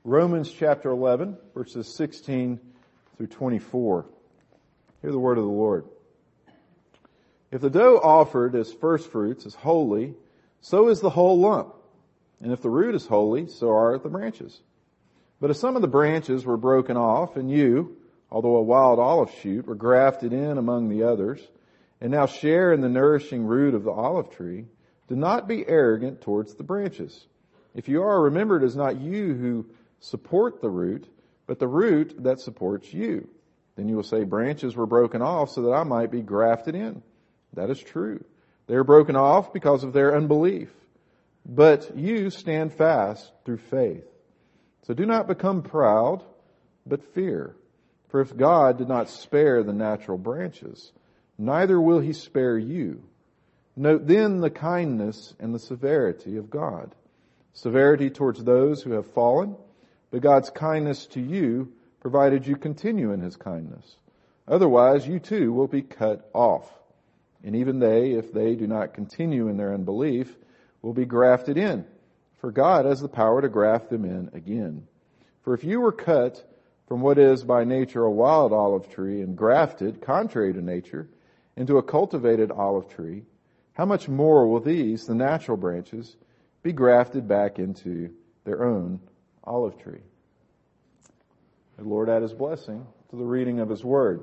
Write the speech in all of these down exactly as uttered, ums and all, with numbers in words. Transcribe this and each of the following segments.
Romans chapter eleven, verses sixteen through twenty-four. Hear the word of the Lord. If the dough offered as first fruits is holy, so is the whole lump. And if the root is holy, so are the branches. But if some of the branches were broken off, and you, although a wild olive shoot, were grafted in among the others, and now share in the nourishing root of the olive tree, do not be arrogant towards the branches. If you are, remember it is not you who support the root, but the root that supports you. Then you will say, branches were broken off so that I might be grafted in. That is true. They are broken off because of their unbelief. But you stand fast through faith. So do not become proud, but fear. For if God did not spare the natural branches, neither will he spare you. Note then the kindness and the severity of God. Severity towards those who have fallen, but God's kindness to you, provided you continue in his kindness. Otherwise, you too will be cut off. And even they, if they do not continue in their unbelief, will be grafted in. For God has the power to graft them in again. For if you were cut from what is by nature a wild olive tree and grafted, contrary to nature, into a cultivated olive tree, how much more will these, the natural branches, be grafted back into their own olive tree? The Lord add his blessing to the reading of his word.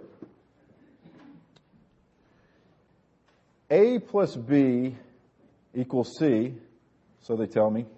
A plus B equals C, so they tell me.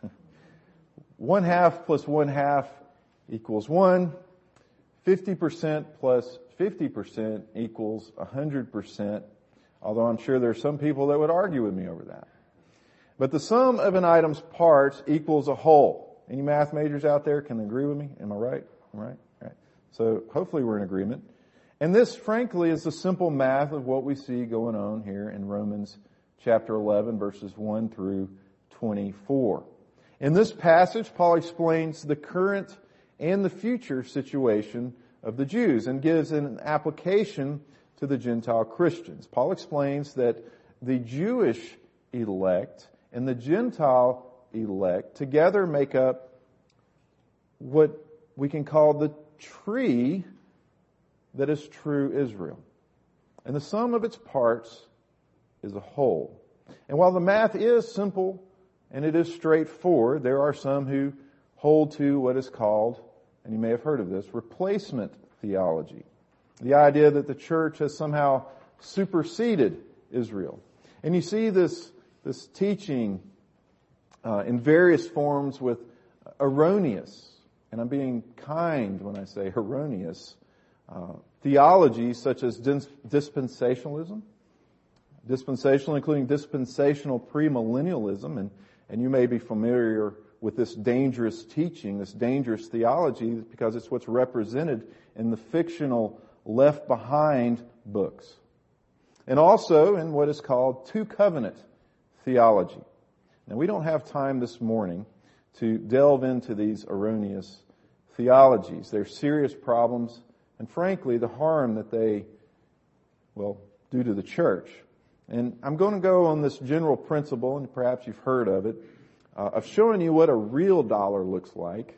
One half plus one half equals one. Fifty percent plus fifty percent equals a hundred percent. Although I'm sure there are some people that would argue with me over that. But the sum of an item's parts equals a whole. Any math majors out there can agree with me? Am I right? Right? Right. So hopefully we're in agreement. And this, frankly, is the simple math of what we see going on here in Romans chapter eleven, verses one through twenty-four. In this passage, Paul explains the current and the future situation of the Jews and gives an application to the Gentile Christians. Paul explains that the Jewish elect and the Gentile elect together make up what we can call the tree that is true Israel. And the sum of its parts is a whole. And while the math is simple and it is straightforward, there are some who hold to what is called, and you may have heard of this, replacement theology. The idea that the church has somehow superseded Israel. And you see this, this teaching uh, in various forms with erroneous, and I'm being kind when I say erroneous, uh, theology such as dis- dispensationalism, dispensational including dispensational premillennialism, and, and you may be familiar with this dangerous teaching, this dangerous theology, because it's what's represented in the fictional Left Behind books. And also in what is called two covenant theology. Now we don't have time this morning to delve into these erroneous theologies. They're serious problems, and frankly, the harm that they, well, do to the church. And I'm going to go on this general principle, and perhaps you've heard of it, uh, of showing you what a real dollar looks like,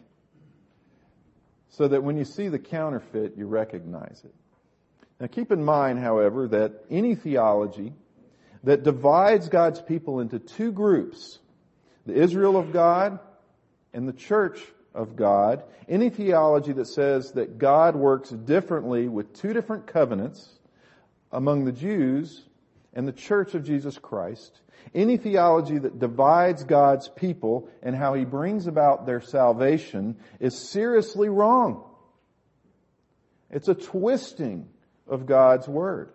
so that when you see the counterfeit, you recognize it. Now keep in mind, however, that any theology that divides God's people into two groups, the Israel of God and the church of God, any theology that says that God works differently with two different covenants among the Jews and the church of Jesus Christ, any theology that divides God's people and how he brings about their salvation is seriously wrong. It's a twisting of God's word.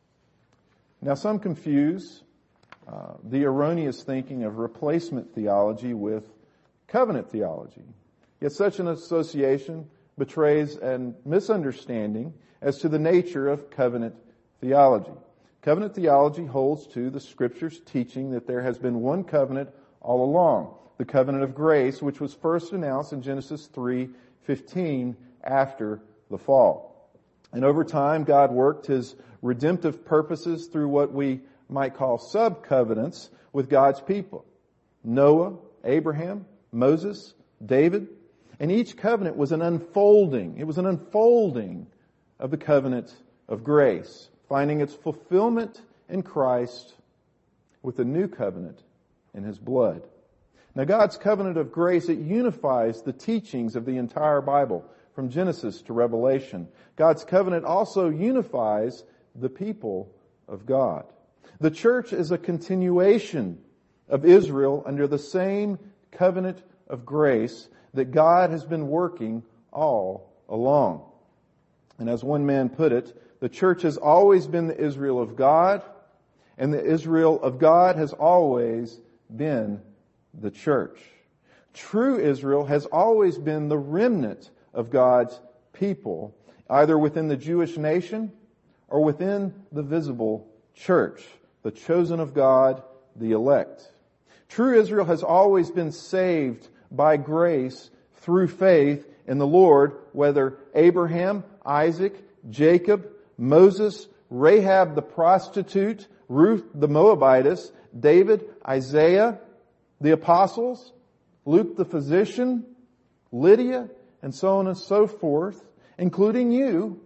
Now some confuse uh, the erroneous thinking of replacement theology with covenant theology. Yet such an association betrays a misunderstanding as to the nature of covenant theology. Covenant theology holds to the Scripture's teaching that there has been one covenant all along, the covenant of grace, which was first announced in Genesis three fifteen after the fall. And over time, God worked his redemptive purposes through what we might call sub-covenants with God's people. Noah, Abraham, Moses, David. And each covenant was an unfolding. It was an unfolding of the covenant of grace, finding its fulfillment in Christ with the new covenant in His blood. Now God's covenant of grace, it unifies the teachings of the entire Bible from Genesis to Revelation. God's covenant also unifies the people of God. The church is a continuation of Israel under the same covenant of grace that God has been working all along. And as one man put it, the church has always been the Israel of God, and the Israel of God has always been the church. True Israel has always been the remnant of God's people, either within the Jewish nation or within the visible church, the chosen of God, the elect. True Israel has always been saved by grace through faith in the Lord, whether Abraham, Isaac, Jacob, Moses, Rahab the prostitute, Ruth the Moabitess, David, Isaiah, the apostles, Luke the physician, Lydia, and so on and so forth, including you,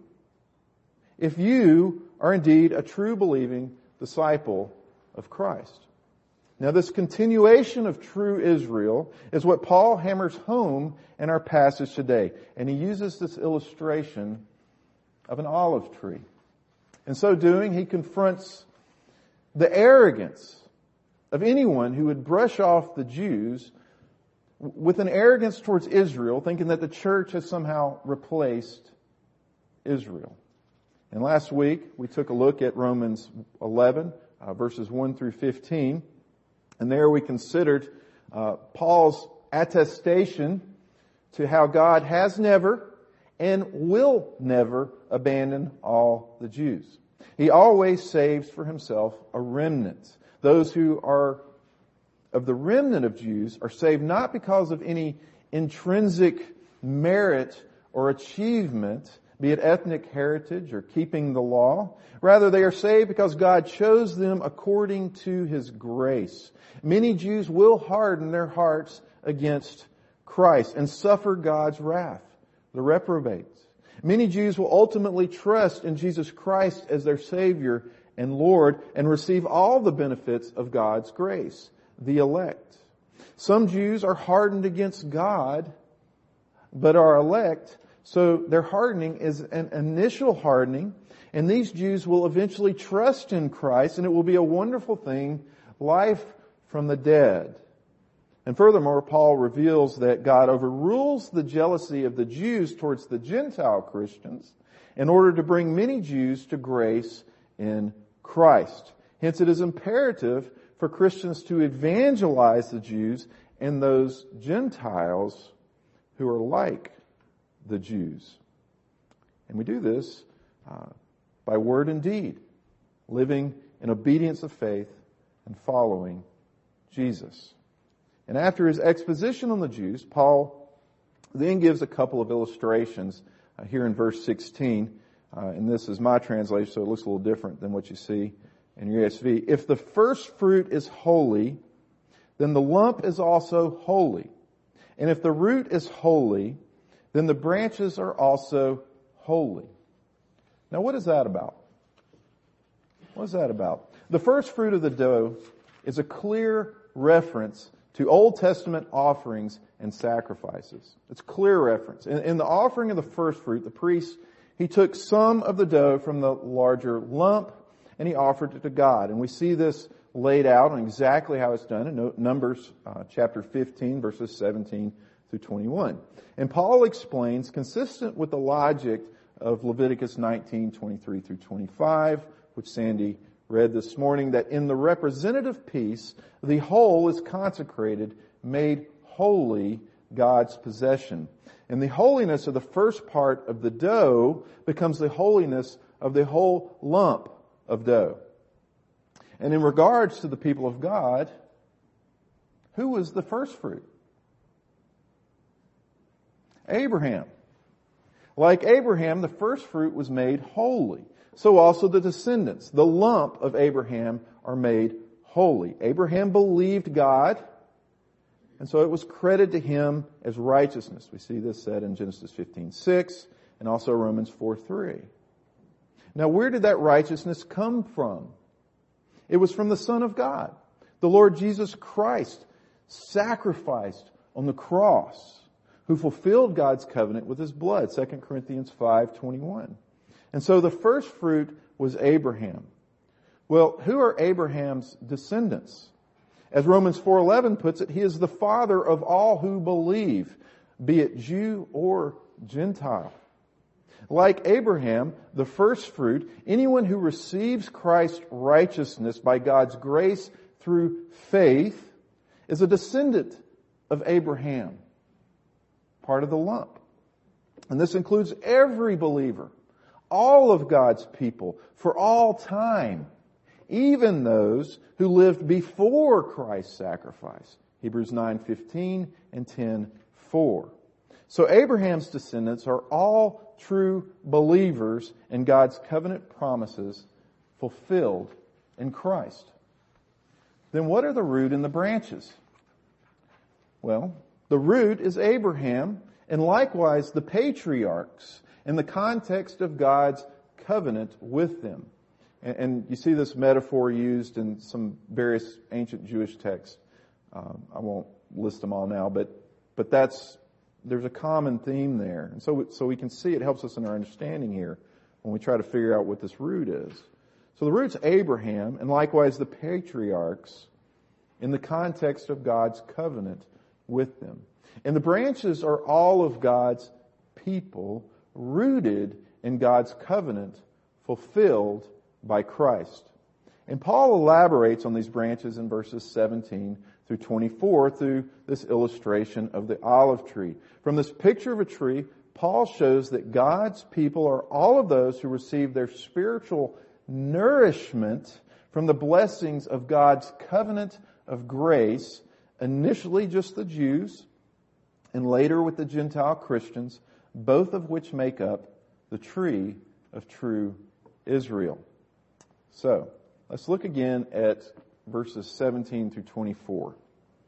if you are indeed a true believing disciple of Christ. Now this continuation of true Israel is what Paul hammers home in our passage today. And he uses this illustration of an olive tree. In so doing, he confronts the arrogance of anyone who would brush off the Jews with an arrogance towards Israel, thinking that the church has somehow replaced Israel. And last week, we took a look at Romans eleven, uh, verses one through fifteen. And there we considered uh, Paul's attestation to how God has never and will never abandon all the Jews. He always saves for Himself a remnant. Those who are of the remnant of Jews are saved not because of any intrinsic merit or achievement, be it ethnic heritage or keeping the law. Rather, they are saved because God chose them according to His grace. Many Jews will harden their hearts against Christ and suffer God's wrath, the reprobates. Many Jews will ultimately trust in Jesus Christ as their Savior and Lord and receive all the benefits of God's grace, the elect. Some Jews are hardened against God, but are elect, so their hardening is an initial hardening, and these Jews will eventually trust in Christ, and it will be a wonderful thing, life from the dead. And furthermore, Paul reveals that God overrules the jealousy of the Jews towards the Gentile Christians in order to bring many Jews to grace in Christ. Hence, it is imperative for Christians to evangelize the Jews and those Gentiles who are like the Jews. And we do this uh, by word and deed, living in obedience of faith and following Jesus. And after his exposition on the Jews, Paul then gives a couple of illustrations uh, here in verse sixteen. Uh, and this is my translation, so it looks a little different than what you see in your E S V. If the first fruit is holy, then the lump is also holy. And if the root is holy, then the branches are also holy. Now what is that about? What is that about? The first fruit of the dough is a clear reference to Old Testament offerings and sacrifices. It's clear reference. In, in the offering of the first fruit, the priest, he took some of the dough from the larger lump and he offered it to God. And we see this laid out on exactly how it's done in Numbers uh, chapter fifteen, verses seventeen through twenty-one. And Paul explains, consistent with the logic of Leviticus nineteen, twenty-three through twenty-five, which Sandy read this morning, that in the representative piece, the whole is consecrated, made holy, God's possession. And the holiness of the first part of the dough becomes the holiness of the whole lump of dough. And in regards to the people of God, who was the first fruit? Abraham. Like Abraham, the first fruit was made holy. So also the descendants, the lump of Abraham, are made holy. Abraham believed God, And so it was credited to him as righteousness. We see this said in Genesis fifteen six and also Romans four three. Now, where did that righteousness come from? It was from the Son of God. The Lord Jesus Christ sacrificed on the cross, who fulfilled God's covenant with his blood, Second Corinthians five twenty-one. And so the first fruit was Abraham. Well, who are Abraham's descendants? As Romans four eleven puts it, he is the father of all who believe, be it Jew or Gentile. Like Abraham, the first fruit, anyone who receives Christ's righteousness by God's grace through faith is a descendant of Abraham, part of the lump. And this includes every believer, all of God's people, for all time, even those who lived before Christ's sacrifice. Hebrews nine fifteen and ten four. So Abraham's descendants are all true believers in God's covenant promises fulfilled in Christ. Then what are the root and the branches? Well, the root is Abraham and likewise the patriarchs in the context of God's covenant with them. And, and you see this metaphor used in some various ancient Jewish texts. Um, I won't list them all now, but but that's there's a common theme there. And so, so we can see it helps us in our understanding here when we try to figure out what this root is. So the root's Abraham and likewise the patriarchs in the context of God's covenant with them. And the branches are all of God's people rooted in God's covenant fulfilled by Christ. And Paul elaborates on these branches in verses seventeen through twenty-four through this illustration of the olive tree. From this picture of a tree, Paul shows that God's people are all of those who receive their spiritual nourishment from the blessings of God's covenant of grace, initially just the Jews, and later with the Gentile Christians, both of which make up the tree of true Israel. So, let's look again at verses seventeen through twenty-four.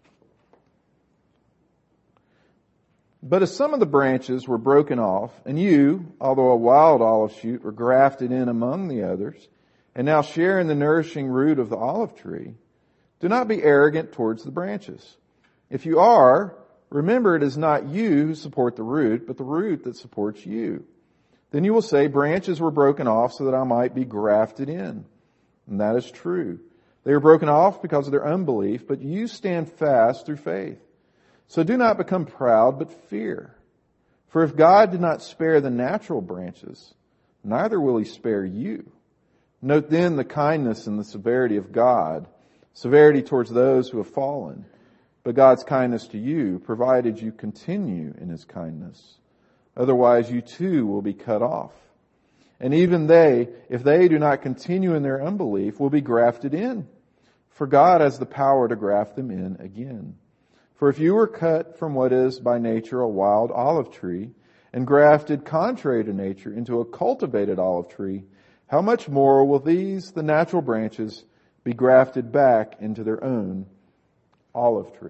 But as some of the branches were broken off, and you, although a wild olive shoot, were grafted in among the others, and now share in the nourishing root of the olive tree, do not be arrogant towards the branches. If you are, remember it is not you who support the root, but the root that supports you. Then you will say, branches were broken off so that I might be grafted in. And that is true. They were broken off because of their unbelief, but you stand fast through faith. So do not become proud, but fear. For if God did not spare the natural branches, neither will he spare you. Note then the kindness and the severity of God, severity towards those who have fallen, but God's kindness to you, provided you continue in his kindness. Otherwise you too will be cut off. And even they, if they do not continue in their unbelief, will be grafted in. For God has the power to graft them in again. For if you were cut from what is by nature a wild olive tree, and grafted contrary to nature into a cultivated olive tree, how much more will these, the natural branches, be grafted back into their own olive tree?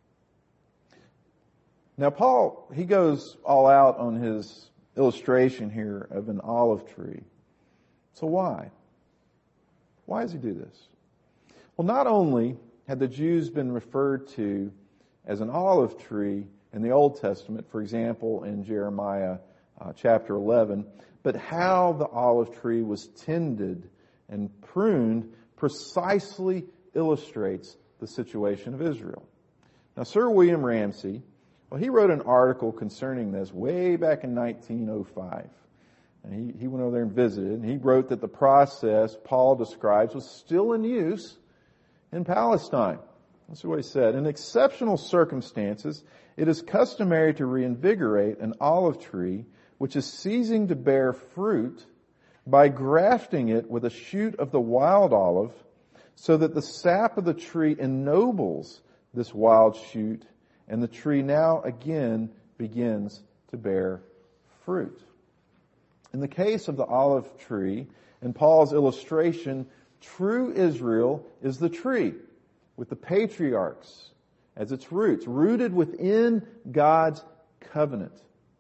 Now Paul, he goes all out on his illustration here of an olive tree. So why? Why does he do this? Well, not only had the Jews been referred to as an olive tree in the Old Testament, for example, in Jeremiah uh, chapter eleven, but how the olive tree was tended and pruned precisely illustrates the situation of Israel. Now, Sir William Ramsay, well, he wrote an article concerning this way back in nineteen oh five. And he, he went over there and visited, and he wrote that the process Paul describes was still in use in Palestine. That's what he said. In exceptional circumstances, it is customary to reinvigorate an olive tree which is ceasing to bear fruit by grafting it with a shoot of the wild olive, so that the sap of the tree ennobles this wild shoot, and the tree now again begins to bear fruit. In the case of the olive tree, in Paul's illustration, true Israel is the tree, with the patriarchs as its roots, rooted within God's covenant.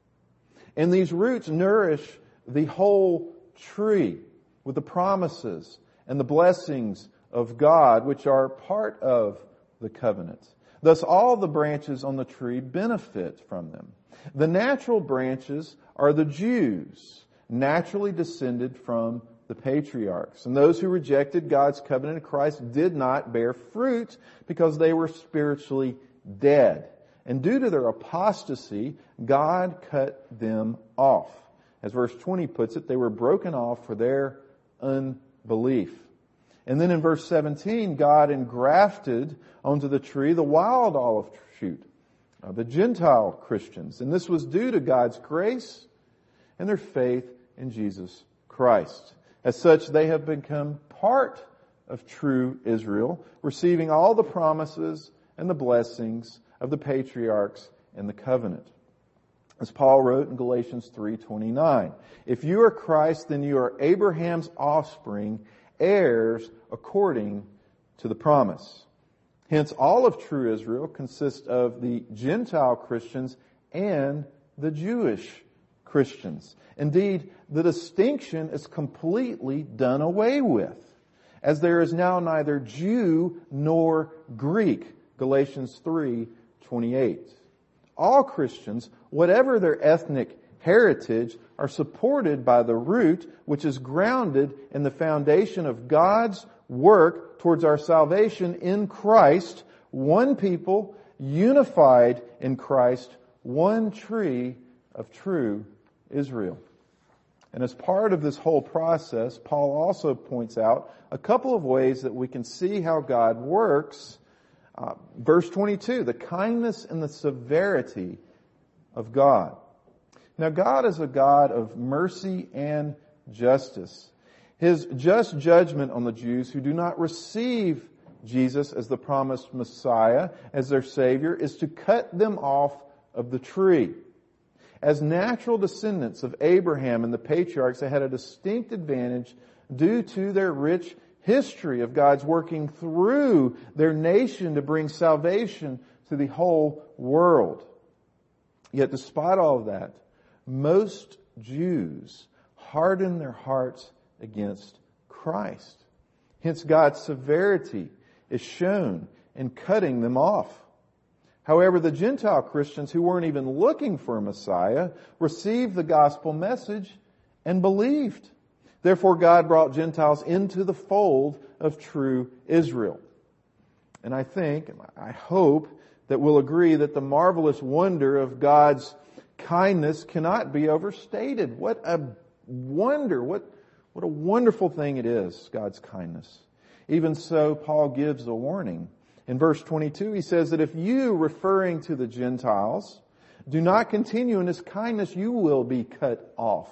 And these roots nourish the whole tree with the promises and the blessings of God, which are part of the covenant. Thus, all the branches on the tree benefit from them. The natural branches are the Jews, naturally descended from the patriarchs. And those who rejected God's covenant in Christ did not bear fruit because they were spiritually dead. And due to their apostasy, God cut them off. As verse twenty puts it, they were broken off for their unbelief. And then in verse seventeen, God engrafted onto the tree the wild olive shoot, uh, the Gentile Christians. And this was due to God's grace and their faith in Jesus Christ. As such, they have become part of true Israel, receiving all the promises and the blessings of the patriarchs and the covenant. As Paul wrote in Galatians three twenty-nine, if you are Christ, then you are Abraham's offspring, heirs according to the promise. Hence, all of true Israel consists of the Gentile Christians and the Jewish Christians. Indeed, the distinction is completely done away with, as there is now neither Jew nor Greek. Galatians three twenty-eight. All Christians, whatever their ethnic heritage, are supported by the root which is grounded in the foundation of God's work towards our salvation in Christ, one people, unified in Christ, one tree of true Israel. And as part of this whole process, Paul also points out a couple of ways that we can see how God works. Uh, verse twenty-two, the kindness and the severity of God. Now, God is a God of mercy and justice. His just judgment on the Jews who do not receive Jesus as the promised Messiah, as their Savior, is to cut them off of the tree. As natural descendants of Abraham and the patriarchs, they had a distinct advantage due to their rich history of God's working through their nation to bring salvation to the whole world. Yet despite all of that, most Jews harden their hearts against Christ. Hence, God's severity is shown in cutting them off. However, the Gentile Christians who weren't even looking for a Messiah received the gospel message and believed. Therefore, God brought Gentiles into the fold of true Israel. And I think, I hope, that we'll agree that the marvelous wonder of God's kindness cannot be overstated. What a wonder, what, what a wonderful thing it is, God's kindness. Even so, Paul gives a warning. In verse twenty-two, he says that if you, referring to the Gentiles, do not continue in His kindness, you will be cut off.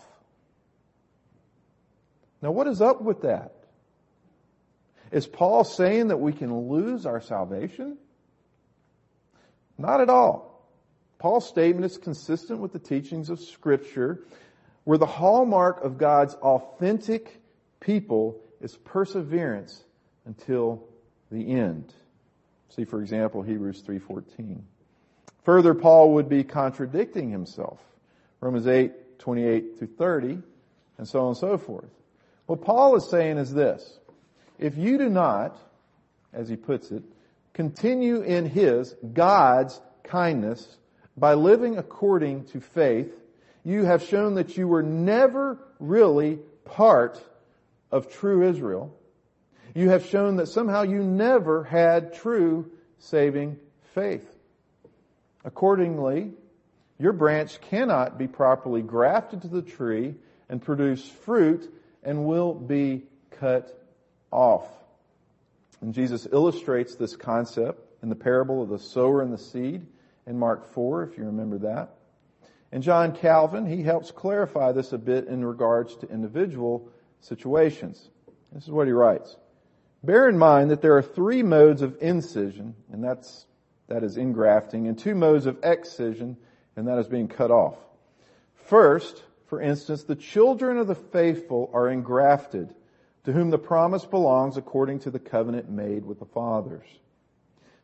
Now, what is up with that? Is Paul saying that we can lose our salvation? Not at all. Paul's statement is consistent with the teachings of Scripture, where the hallmark of God's authentic people is perseverance until the end. See, for example, Hebrews three fourteen. Further, Paul would be contradicting himself. Romans eight twenty-eight through thirty, and so on and so forth. What Paul is saying is this: if you do not, as he puts it, continue in His, God's kindness by living according to faith, you have shown that you were never really part of true Israel. You have shown that somehow you never had true saving faith. Accordingly, your branch cannot be properly grafted to the tree and produce fruit and will be cut off. And Jesus illustrates this concept in the parable of the sower and the seed in Mark four, if you remember that. And John Calvin, he helps clarify this a bit in regards to individual situations. This is what he writes. Bear in mind that there are three modes of incision, and that's, that is engrafting, and two modes of excision, and that is being cut off. First, for instance, the children of the faithful are engrafted, to whom the promise belongs according to the covenant made with the fathers.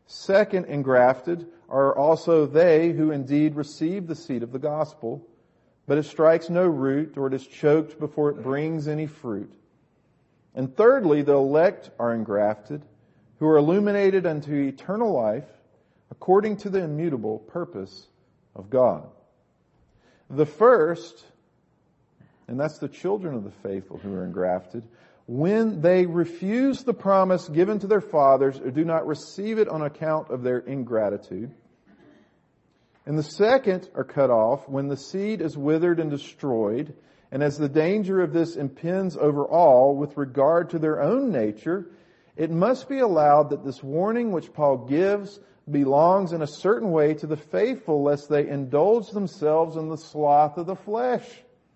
Second, engrafted are also they who indeed receive the seed of the gospel, but it strikes no root, or it is choked before it brings any fruit. And thirdly, the elect are engrafted, who are illuminated unto eternal life, according to the immutable purpose of God. The first, and that's the children of the faithful who are engrafted, when they refuse the promise given to their fathers or do not receive it on account of their ingratitude. And the second are cut off when the seed is withered and destroyed, and as the danger of this impends over all with regard to their own nature, it must be allowed that this warning which Paul gives belongs in a certain way to the faithful, lest they indulge themselves in the sloth of the flesh.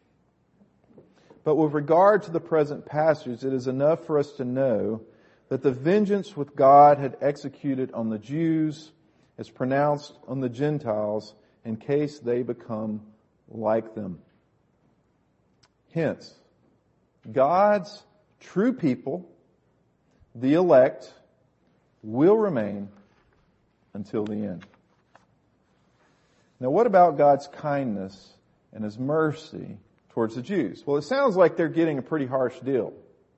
But with regard to the present passage, it is enough for us to know that the vengeance which God had executed on the Jews is pronounced on the Gentiles in case they become like them. Hence, God's true people, the elect, will remain until the end. Now, what about God's kindness and His mercy towards the Jews? Well, it sounds like they're getting a pretty harsh deal.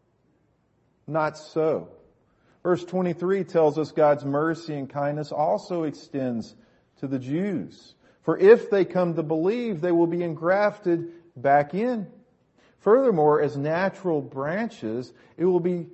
Not so. Verse twenty-three tells us God's mercy and kindness also extends to the Jews. For if they come to believe, they will be engrafted back in. Furthermore, as natural branches, it will be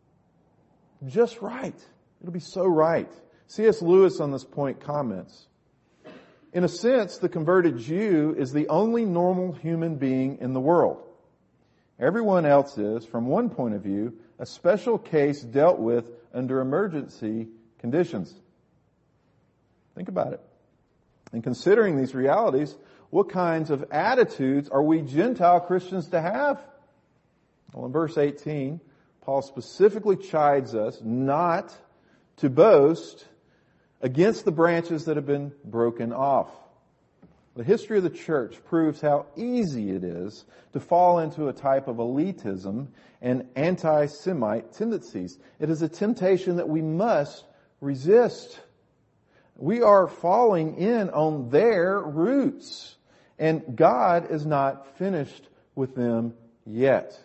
just right. It'll be so right. C S Lewis on this point comments, in a sense, the converted Jew is the only normal human being in the world. Everyone else is, from one point of view, a special case dealt with under emergency conditions. Think about it. In considering these realities, what kinds of attitudes are we Gentile Christians to have? Well, in verse eighteen, Paul specifically chides us not to boast against the branches that have been broken off. The history of the church proves how easy it is to fall into a type of elitism and anti-Semite tendencies. It is a temptation that we must resist. We are falling in on their roots, and God is not finished with them yet.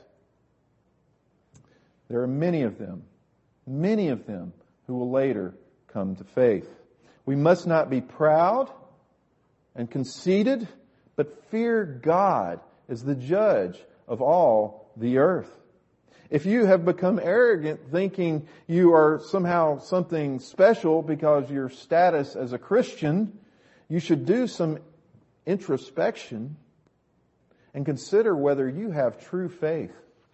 There are many of them, many of them who will later come to faith. We must not be proud and conceited, but fear God as the judge of all the earth. If you have become arrogant, thinking you are somehow something special because your status as a Christian, you should do some introspection and consider whether you have true faith.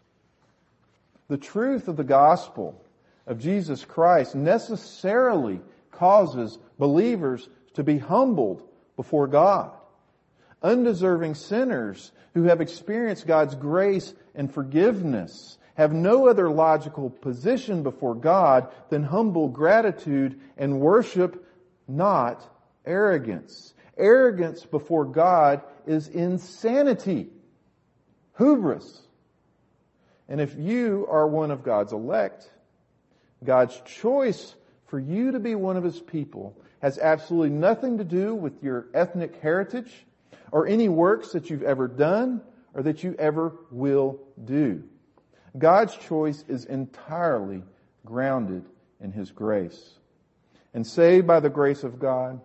The truth of the gospel of Jesus Christ necessarily causes believers to be humbled before God. Undeserving sinners who have experienced God's grace and forgiveness have no other logical position before God than humble gratitude and worship, not arrogance. Arrogance before God is insanity, hubris. And if you are one of God's elect, God's choice for you to be one of His people has absolutely nothing to do with your ethnic heritage or any works that you've ever done or that you ever will do. God's choice is entirely grounded in His grace. And saved by the grace of God,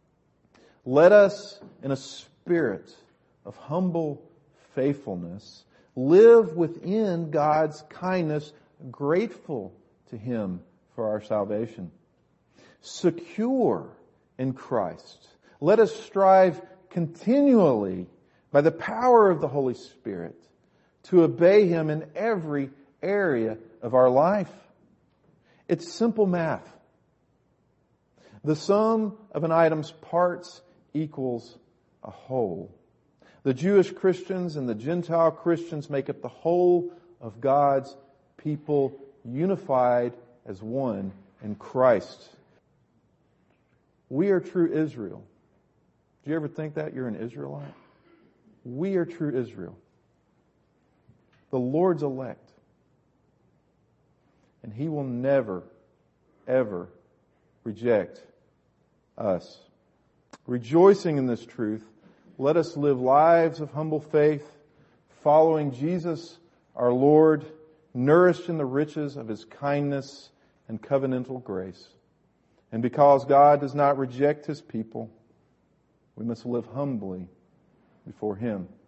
let us, in a spirit of humble faithfulness, live within God's kindness, grateful to Him for our salvation. Secure in Christ, let us strive continually by the power of the Holy Spirit to obey Him in every area of our life. It's simple math. The sum of an item's parts equals a whole. The Jewish Christians and the Gentile Christians make up the whole of God's people, unified as one in Christ. We are true Israel. Do you ever think that you're an Israelite? We are true Israel. The Lord's elect. And He will never, ever reject us. Rejoicing in this truth, let us live lives of humble faith, following Jesus, our Lord, nourished in the riches of His kindness and covenantal grace. And because God does not reject His people, we must live humbly before Him.